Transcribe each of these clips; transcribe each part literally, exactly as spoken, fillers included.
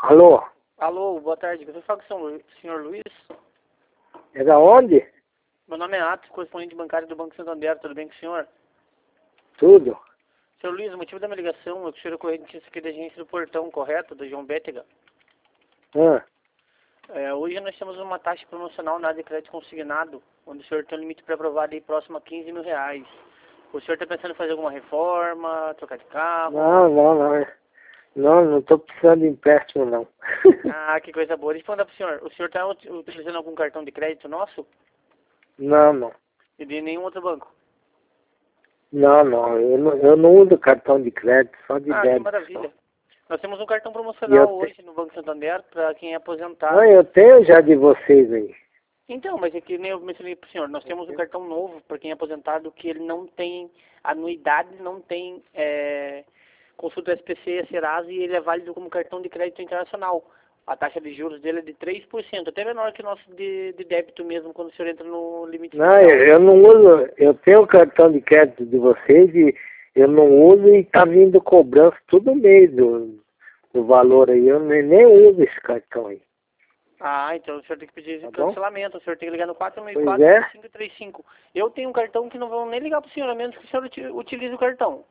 Alô? Alô, boa tarde. Eu falo com o senhor Luiz. É da onde? Meu nome é Atos, correspondente bancário do Banco Santander. Tudo bem com o senhor? Tudo. Senhor Luiz, o motivo da minha ligação é que o senhor é correntista aqui da agência do Portão, correto? Do João Bétega. Ah, É, hoje nós temos uma taxa promocional na área de crédito consignado, onde o senhor tem um limite pré-aprovado aí próximo a quinze mil reais. O senhor está pensando em fazer alguma reforma, trocar de carro? não, não, não. Não, não estou precisando de empréstimo, não. Ah, que coisa boa. Deixa eu perguntar para o senhor. O senhor está utilizando algum cartão de crédito nosso? não, não. E de nenhum outro banco? Não, não. Eu não, eu não uso cartão de crédito, só de Ah, que débito. maravilha. Nós temos um cartão E promocional eu hoje te... no Banco Santander para quem é aposentado. Não, eu tenho já de vocês aí. Então, mas é que nem eu mencionei para o senhor, nós temos um cartão novo para quem é aposentado que ele não tem anuidade, não tem é, consulta S P C, Serasa e ele é válido como cartão de crédito internacional. A taxa de juros dele é de três por cento, até menor que o nosso de, de débito mesmo, quando o senhor entra no limite Não, fiscal. eu, eu não uso. Eu tenho o cartão de crédito de vocês e eu não uso e tá vindo cobrança todo mês do, do valor aí. Eu nem, nem uso esse cartão aí. Ah, então o senhor tem que pedir Tá bom? cancelamento, o senhor tem que ligar no quatro seis Pois quatro, é. cinco três cinco. Eu tenho um cartão que não vão nem ligar para o senhor, a menos que o senhor uti- utilize o cartão.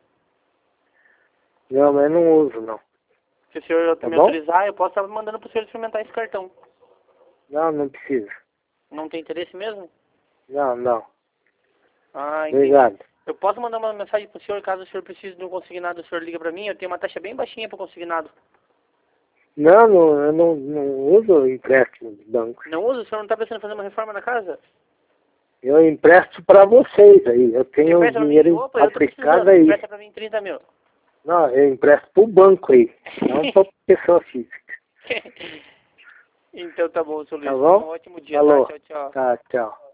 Não, mas eu não uso, não. Se o senhor Tá me bom? autorizar, eu posso estar mandando para o senhor experimentar esse cartão. Não, não precisa. Não tem interesse mesmo? Não, não. Ah, entendi. Obrigado. Eu posso mandar uma mensagem para o senhor, caso o senhor precise de um consignado, o senhor liga para mim, eu tenho uma taxa bem baixinha para consignado. Não, não, eu não, não uso empréstimo de banco. Não usa? O senhor não está pensando em fazer uma reforma na casa? Eu empresto para vocês aí. Eu tenho um Empresta para mim? dinheiro Opa, eu estou aplicado precisando. aí. Empresta para mim trinta mil. Não, eu empresto para o banco aí. Não para pessoa física. Então tá bom, senhor Luiz. Tá bom? Um ótimo dia, Falou. tá? Tchau, tchau. Tá, tchau.